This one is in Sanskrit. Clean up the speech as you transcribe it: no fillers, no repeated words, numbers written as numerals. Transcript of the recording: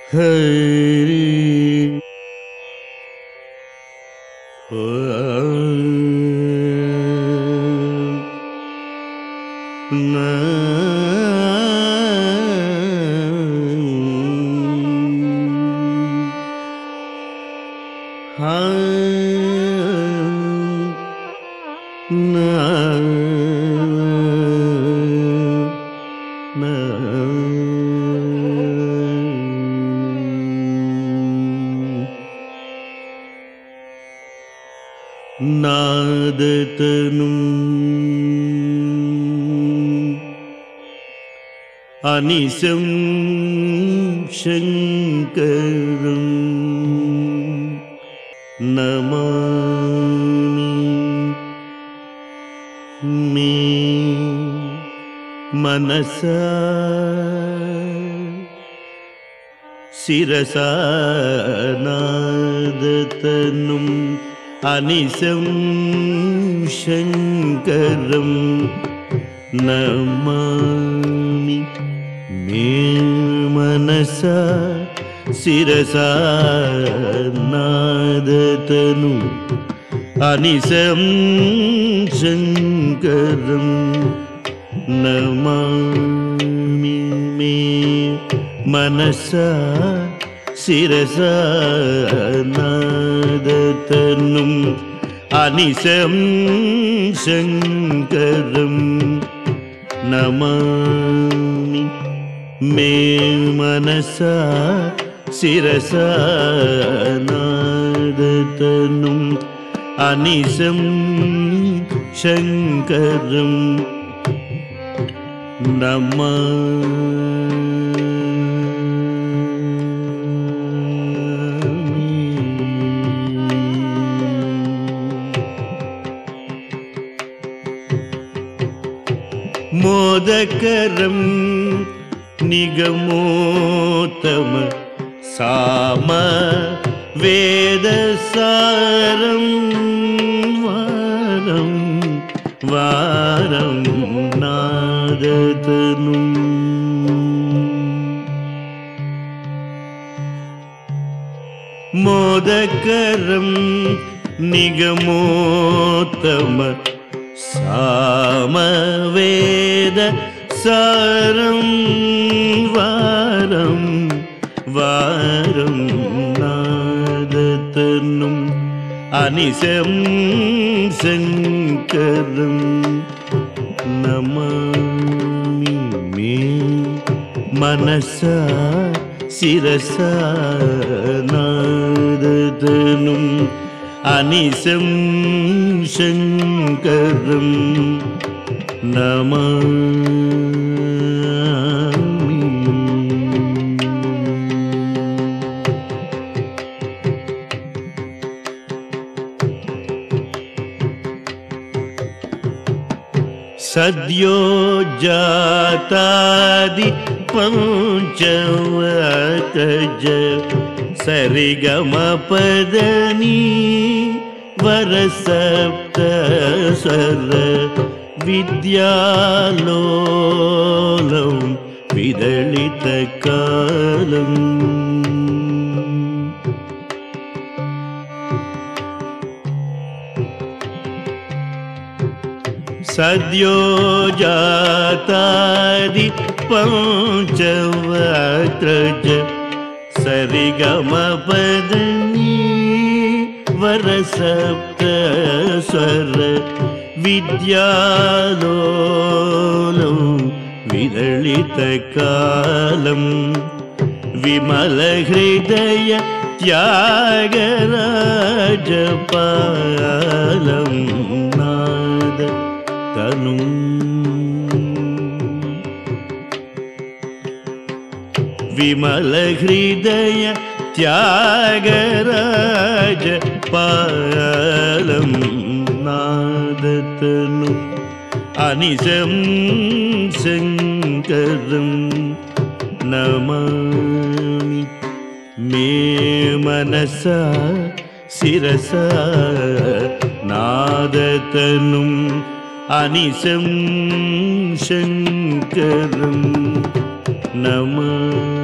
हरि नादतनुम् अनिशं शङ्करं नमामि मे मनसा शिरसा नादतनुम् अनिशं शङ्करं नमामि मे मनसा शिरसा नादतनुम् अनिशं शङ्करं नमामि मे मनसा शिरसा नादतनुम् अनिशं शङ्करं नमामि मे मनसा शिरसा नादतनुम् अनिशं शङ्करं मोदकरं निगमोत्तम साम वेदसारं वारं वारं नादतनुम् मोदकरं निगमोत्तम सामवेद सारं वारं वारं नादतनुम् अनिशं शङ्करं नमामि मे मनसा शिरसा नादतनुम् अनिशं शङ्करं नमामि सद्यो जातादि पञ्चवकज सरिगमपदनी वरसप्त स्वर विद्यालोलं विदलितकालम् सद्यो जातादि पञ्चवक्त्रज सरिगमपदनी वरसप्त स्वर विद्यालोलं विदलितकालं विमलहृदय त्यागराजपालं नादतनुम् विमलहृदय त्यागराजपालं नादतनुम् अनिशं शङ्करं नमामि मे मनसा शिरसा नादतनुम् अनिशं शङ्करं नमामि।